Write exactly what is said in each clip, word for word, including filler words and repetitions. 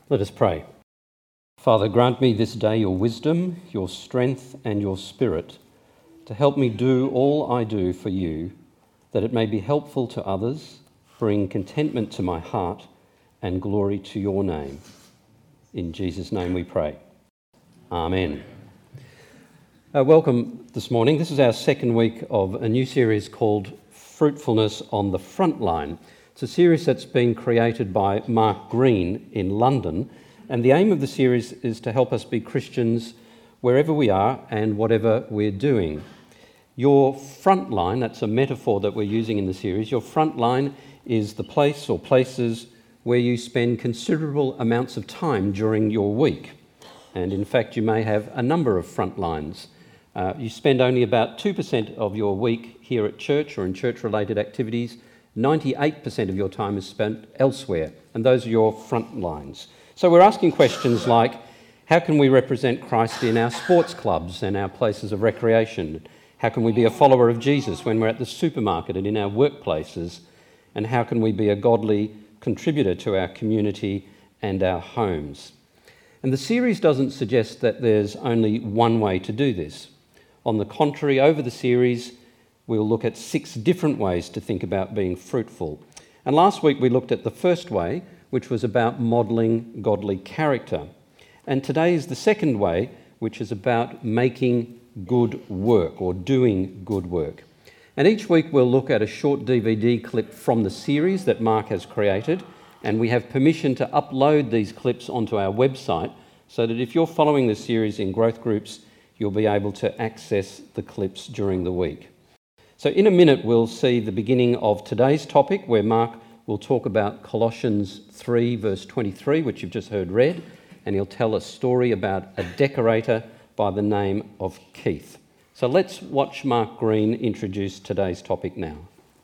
Let us pray. Father, grant me this day your wisdom, your strength and your spirit to help me do all I do for you, that it may be helpful to others, bring contentment to my heart and glory to your name. In Jesus' name we pray. Amen. Uh, welcome this morning. This is our second week of a new series called Fruitfulness on the Frontline. It's a series that's been created by Mark Green in London, and the aim of the series is to help us be Christians wherever we are and whatever we're doing. Your front line, that's a metaphor that we're using in the series, your front line is the place or places where you spend considerable amounts of time during your week. And in fact, you may have a number of front lines. Uh, you spend only about two percent of your week here at church or in church-related activities. ninety-eight percent of your time is spent elsewhere, and those are your front lines. So we're asking questions like, how can we represent Christ in our sports clubs and our places of recreation? How can we be a follower of Jesus when we're at the supermarket and in our workplaces? And how can we be a godly contributor to our community and our homes? And the series doesn't suggest that there's only one way to do this. On the contrary, over the series, we'll look at six different ways to think about being fruitful. And last week we looked at the first way, which was about modelling godly character. And today is the second way, which is about making good work or doing good work. And each week we'll look at a short D V D clip from the series that Mark has created, and we have permission to upload these clips onto our website so that if you're following the series in growth groups, you'll be able to access the clips during the week. So in a minute, we'll see the beginning of today's topic, where Mark will talk about Colossians three, verse twenty-three, which you've just heard read, and he'll tell a story about a decorator by the name of Keith. So let's watch Mark Green introduce today's topic now.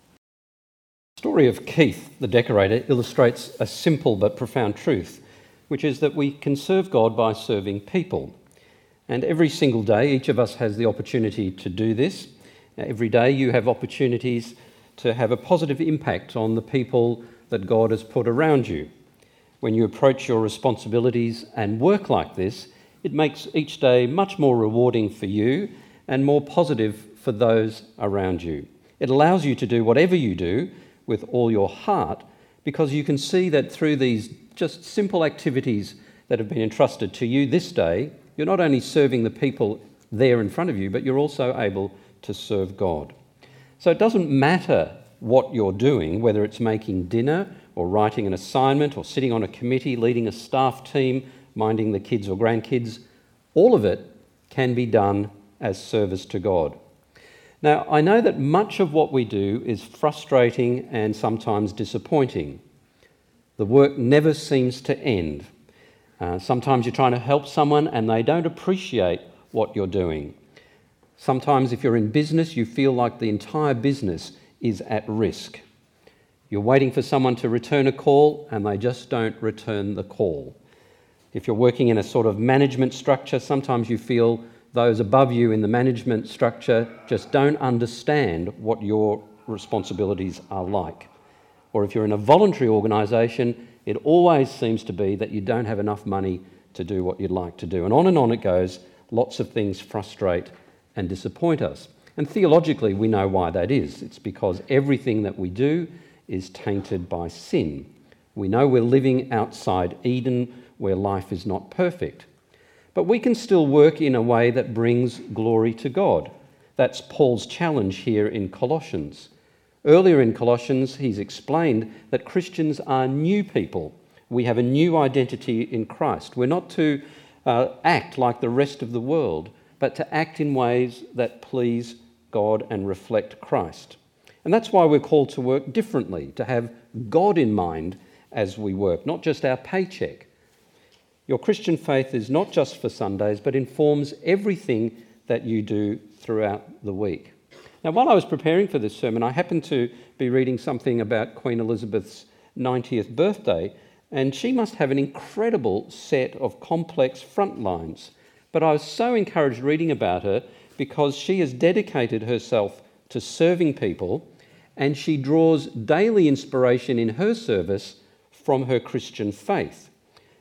The story of Keith, the decorator, illustrates a simple but profound truth, which is that we can serve God by serving people. And every single day, each of us has the opportunity to do this. Every day you have opportunities to have a positive impact on the people that God has put around you. When you approach your responsibilities and work like this, it makes each day much more rewarding for you and more positive for those around you. It allows you to do whatever you do with all your heart, because you can see that through these just simple activities that have been entrusted to you this day, you're not only serving the people there in front of you, but you're also able to serve God. So it doesn't matter what you're doing, whether it's making dinner or writing an assignment or sitting on a committee, leading a staff team, minding the kids or grandkids, all of it can be done as service to God. Now, I know that much of what we do is frustrating and sometimes disappointing. The work never seems to end. Uh, sometimes you're trying to help someone and they don't appreciate what you're doing. Sometimes if you're in business, you feel like the entire business is at risk. You're waiting for someone to return a call and they just don't return the call. If you're working in a sort of management structure, sometimes you feel those above you in the management structure just don't understand what your responsibilities are like. Or if you're in a voluntary organisation, it always seems to be that you don't have enough money to do what you'd like to do. And on and on it goes. Lots of things frustrate and disappoint us. And theologically, we know why that is. It's because everything that we do is tainted by sin. We know we're living outside Eden, where life is not perfect. But we can still work in a way that brings glory to God. That's Paul's challenge here in Colossians. Earlier in Colossians, he's explained that Christians are new people. We have a new identity in Christ. We're not to uh, act like the rest of the world, but to act in ways that please God and reflect Christ. And that's why we're called to work differently, to have God in mind as we work, not just our paycheck. Your Christian faith is not just for Sundays, but informs everything that you do throughout the week. Now, while I was preparing for this sermon, I happened to be reading something about Queen Elizabeth's ninetieth birthday, and she must have an incredible set of complex front lines. But I was so encouraged reading about her because she has dedicated herself to serving people, and she draws daily inspiration in her service from her Christian faith.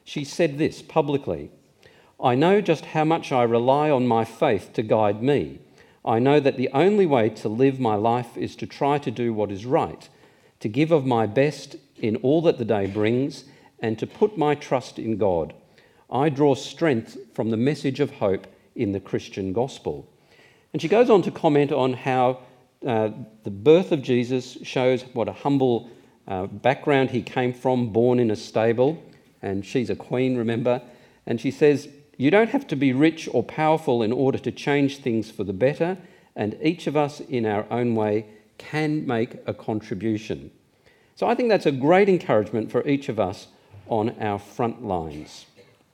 She said this publicly: "I know just how much I rely on my faith to guide me. I know that the only way to live my life is to try to do what is right, to give of my best in all that the day brings, and to put my trust in God. I draw strength from the message of hope in the Christian gospel." And she goes on to comment on how uh, the birth of Jesus shows what a humble uh, background he came from, born in a stable, and she's a queen, remember? And she says, "You don't have to be rich or powerful in order to change things for the better, and each of us in our own way can make a contribution." So I think that's a great encouragement for each of us on our front lines.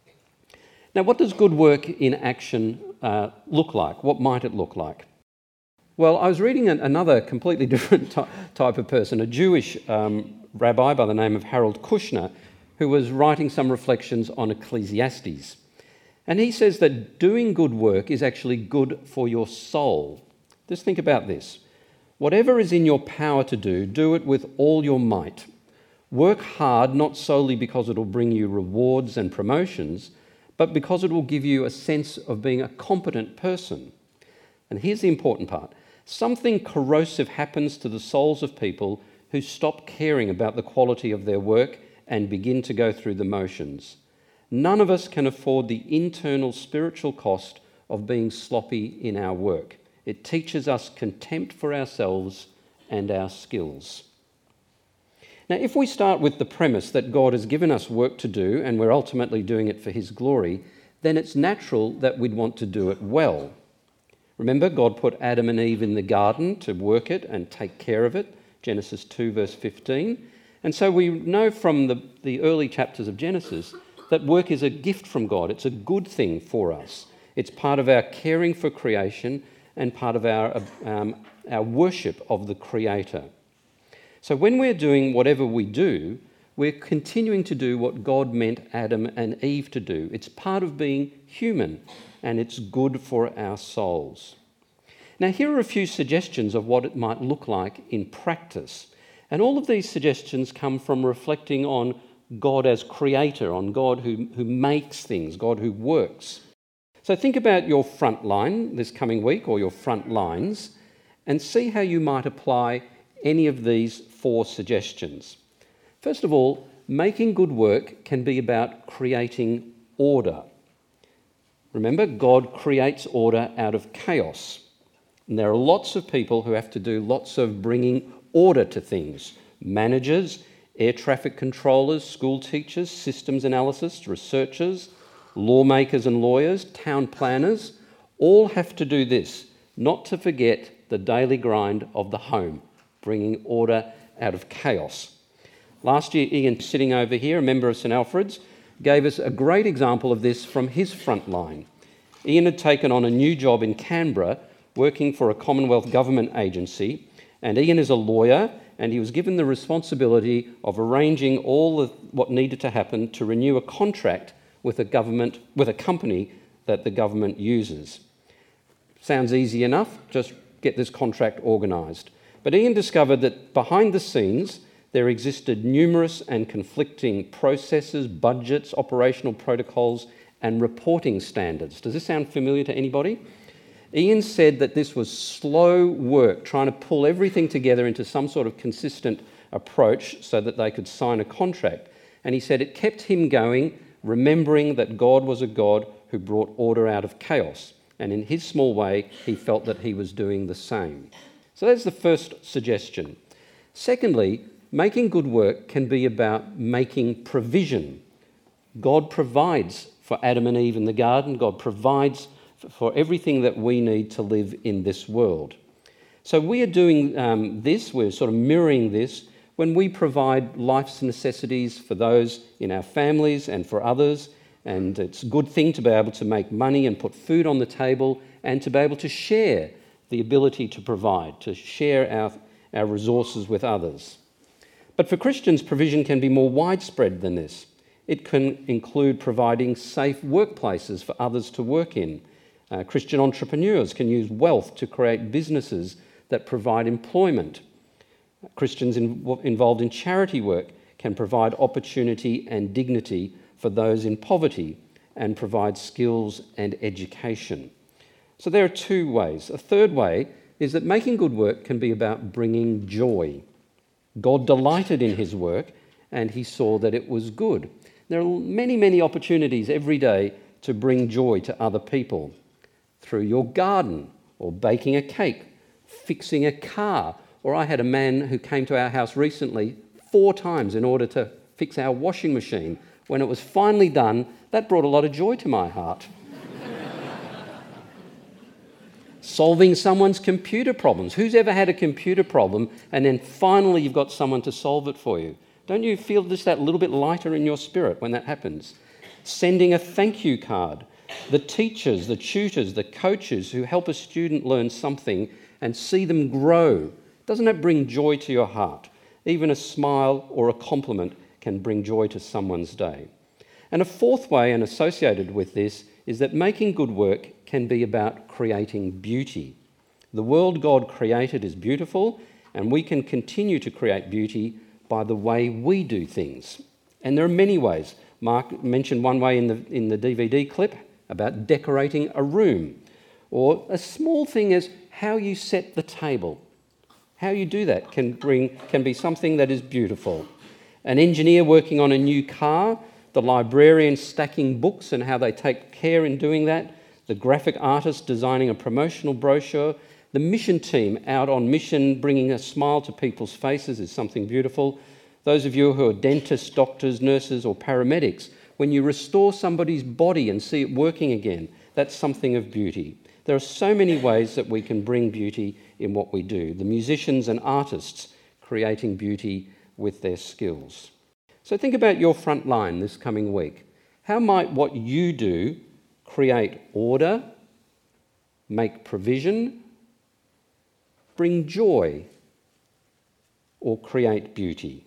Now, what does good work in action uh, look like? What might it look like? Well, I was reading an, another completely different ty- type of person, a Jewish um, rabbi by the name of Harold Kushner, who was writing some reflections on Ecclesiastes. And he says that doing good work is actually good for your soul. Just think about this. Whatever is in your power to do, do it with all your might. Work hard, not solely because it will bring you rewards and promotions, but because it will give you a sense of being a competent person. And here's the important part. Something corrosive happens to the souls of people who stop caring about the quality of their work and begin to go through the motions. None of us can afford the internal spiritual cost of being sloppy in our work. It teaches us contempt for ourselves and our skills. Now, if we start with the premise that God has given us work to do and we're ultimately doing it for his glory, then it's natural that we'd want to do it well. Remember, God put Adam and Eve in the garden to work it and take care of it, Genesis two, verse fifteen. And so we know from the, the early chapters of Genesis that work is a gift from God. It's a good thing for us. It's part of our caring for creation and part of our, um, our worship of the Creator. So when we're doing whatever we do, we're continuing to do what God meant Adam and Eve to do. It's part of being human, and it's good for our souls. Now, here are a few suggestions of what it might look like in practice. And all of these suggestions come from reflecting on God as creator, on God who, who makes things, God who works. So think about your front line this coming week, or your front lines, and see how you might apply any of these four suggestions. First of all, making good work can be about creating order. Remember, God creates order out of chaos. And there are lots of people who have to do lots of bringing order to things. Managers, air traffic controllers, school teachers, systems analysts, researchers, lawmakers and lawyers, town planners, all have to do this, not to forget the daily grind of the home, bringing order out of chaos. Last year, Ian, sitting over here, a member of St Alfred's, gave us a great example of this from his front line. Ian had taken on a new job in Canberra, working for a Commonwealth government agency, and Ian is a lawyer, and he was given the responsibility of arranging all of what needed to happen to renew a contract with a government, with a company that the government uses. Sounds easy enough, just get this contract organised. But Ian discovered that behind the scenes, there existed numerous and conflicting processes, budgets, operational protocols, and reporting standards. Does this sound familiar to anybody? Ian said that this was slow work, trying to pull everything together into some sort of consistent approach so that they could sign a contract. And he said it kept him going, remembering that God was a God who brought order out of chaos. And in his small way, he felt that he was doing the same. So that's the first suggestion. Secondly, making good work can be about making provision. God provides for Adam and Eve in the garden. God provides for everything that we need to live in this world. So we are doing um, this, we're sort of mirroring this, when we provide life's necessities for those in our families and for others. And it's a good thing to be able to make money and put food on the table, and to be able to share the ability to provide, to share our, our resources with others. But for Christians, provision can be more widespread than this. It can include providing safe workplaces for others to work in. Uh, Christian entrepreneurs can use wealth to create businesses that provide employment. Christians in, involved in charity work can provide opportunity and dignity for those in poverty and provide skills and education. So there are two ways. A third way is that making good work can be about bringing joy. God delighted in his work and he saw that it was good. There are many, many opportunities every day to bring joy to other people through your garden or baking a cake, fixing a car. Or I had a man who came to our house recently four times in order to fix our washing machine. When it was finally done, that brought a lot of joy to my heart. Solving someone's computer problems. Who's ever had a computer problem and then finally you've got someone to solve it for you? Don't you feel just that little bit lighter in your spirit when that happens? Sending a thank you card. The teachers, the tutors, the coaches who help a student learn something and see them grow. Doesn't that bring joy to your heart? Even a smile or a compliment can bring joy to someone's day. And a fourth way, and associated with this, is that making good work can be about creating beauty. The world God created is beautiful, and we can continue to create beauty by the way we do things. And there are many ways. Mark mentioned one way in the, in the D V D clip about decorating a room, or a small thing as how you set the table. How you do that can bring can be something that is beautiful. An engineer working on a new car, the librarian stacking books and how they take care in doing that, the graphic artist designing a promotional brochure, the mission team out on mission bringing a smile to people's faces is something beautiful. Those of you who are dentists, doctors, nurses or paramedics, when you restore somebody's body and see it working again, that's something of beauty. There are so many ways that we can bring beauty in what we do. The musicians and artists creating beauty with their skills. So think about your front line this coming week. How might what you do create order, make provision, bring joy, or create beauty?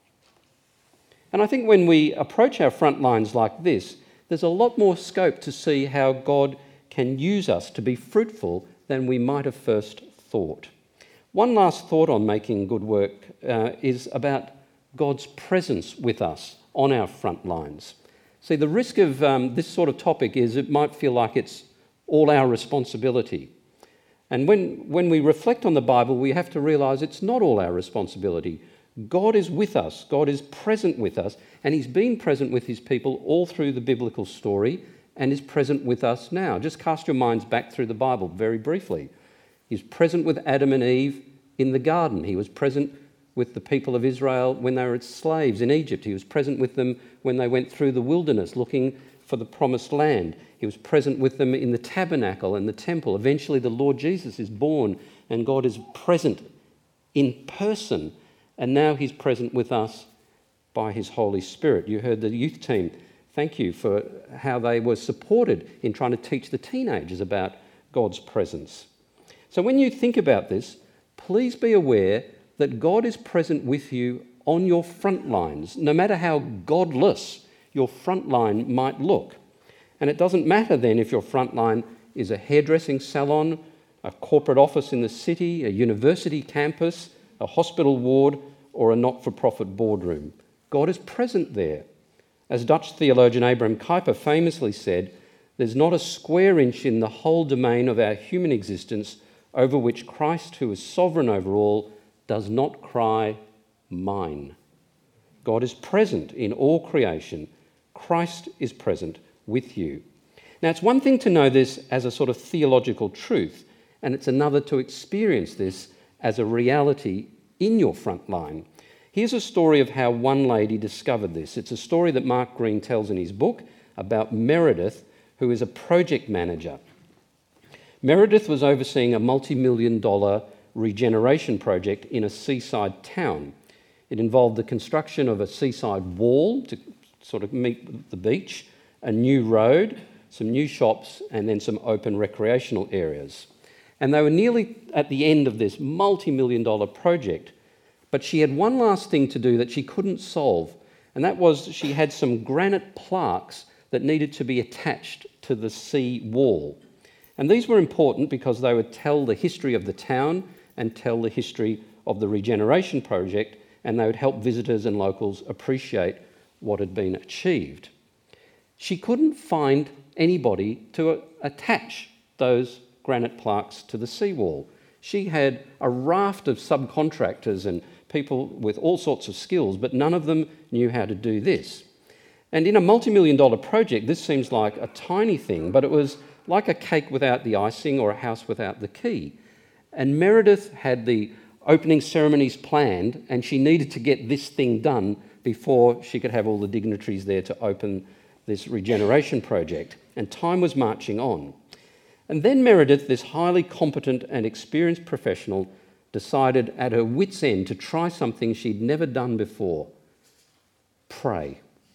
And I think when we approach our front lines like this, there's a lot more scope to see how God can use us to be fruitful than we might have first thought. One last thought on making good work uh, is about God's presence with us on our front lines. See, the risk of um, this sort of topic is it might feel like it's all our responsibility. And when, when we reflect on the Bible, we have to realise it's not all our responsibility. God is with us, God is present with us, and he's been present with his people all through the biblical story and is present with us now. Just cast your minds back through the Bible very briefly. He's present with Adam and Eve in the garden. He was present with the people of Israel when they were slaves in Egypt. He was present with them when they went through the wilderness looking for the promised land. He was present with them in the tabernacle and the temple. Eventually the Lord Jesus is born and God is present in person, and now he's present with us by his Holy Spirit. You heard the youth team, thank you for how they were supported in trying to teach the teenagers about God's presence. So when you think about this, please be aware that God is present with you on your front lines, no matter how godless your front line might look. And it doesn't matter then if your front line is a hairdressing salon, a corporate office in the city, a university campus, a hospital ward, or a not-for-profit boardroom. God is present there. As Dutch theologian Abraham Kuyper famously said, there's not a square inch in the whole domain of our human existence over which Christ, who is sovereign over all, does not cry, mine. God is present in all creation. Christ is present with you. Now, it's one thing to know this as a sort of theological truth, and it's another to experience this as a reality in your front line. Here's a story of how one lady discovered this. It's a story that Mark Green tells in his book about Meredith, who is a project manager. Meredith was overseeing a multi-million dollar regeneration project in a seaside town. It involved the construction of a seaside wall to sort of meet the beach, a new road, some new shops, and then some open recreational areas. And they were nearly at the end of this multi-million dollar project, but she had one last thing to do that she couldn't solve, and that was she had some granite plaques that needed to be attached to the sea wall. And these were important because they would tell the history of the town and tell the history of the regeneration project, and they would help visitors and locals appreciate what had been achieved. she couldn't find anybody to attach those granite plaques to the seawall. She had a raft of subcontractors and people with all sorts of skills, but none of them knew how to do this. And in a multi-million dollar project, this seems like a tiny thing, but it was like a cake without the icing or a house without the key. And Meredith had the opening ceremonies planned, and she needed to get this thing done before she could have all the dignitaries there to open this regeneration project. And time was marching on. And then Meredith, this highly competent and experienced professional, decided at her wit's end to try something she'd never done before: pray.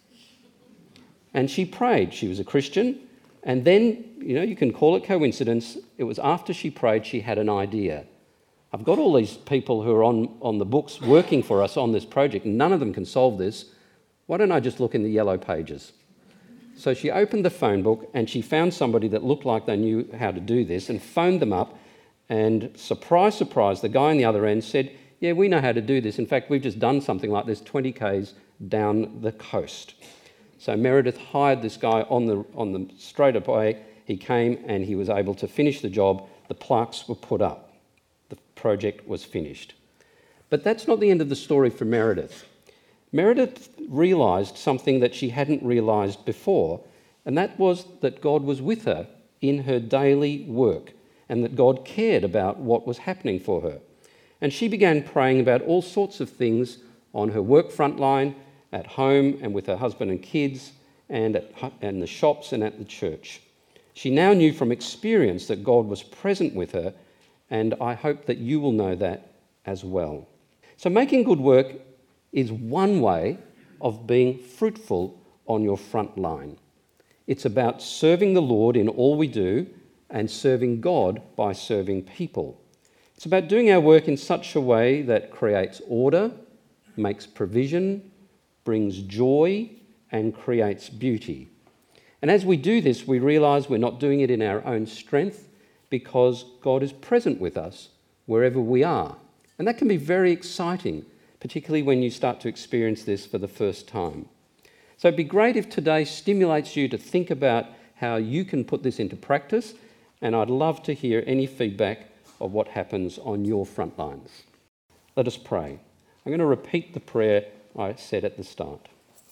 And she prayed. She was a Christian. And then, you know, you can call it coincidence, it was after she prayed she had an idea. I've got all these people who are on, on the books working for us on this project, and none of them can solve this. Why don't I just look in the yellow pages? So she opened the phone book and she found somebody that looked like they knew how to do this and phoned them up, and surprise, surprise, the guy on the other end said, yeah, we know how to do this. In fact, we've just done something like this twenty kays down the coast. So Meredith hired this guy on the on the straight away. He came and he was able to finish the job. The plaques were put up. The project was finished. But that's not the end of the story for Meredith. Meredith realised something that she hadn't realised before, and that was that God was with her in her daily work, and that God cared about what was happening for her. And she began praying about all sorts of things on her work front line, at home and with her husband and kids, and at and the shops and at the church. She now knew from experience that God was present with her, and I hope that you will know that as well. So making good work is one way of being fruitful on your front line. It's about serving the Lord in all we do and serving God by serving people. It's about doing our work in such a way that creates order, makes provision, brings joy, and creates beauty. And as we do this, we realise we're not doing it in our own strength, because God is present with us wherever we are. And that can be very exciting, particularly when you start to experience this for the first time. So it'd be great if today stimulates you to think about how you can put this into practice, and I'd love to hear any feedback of what happens on your front lines. Let us pray. I'm going to repeat the prayer I said at the start.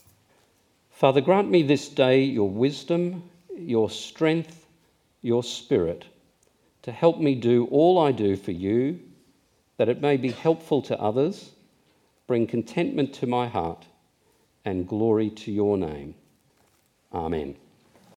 Father, grant me this day your wisdom, your strength, your spirit, to help me do all I do for you, that it may be helpful to others, bring contentment to my heart, and glory to your name. Amen.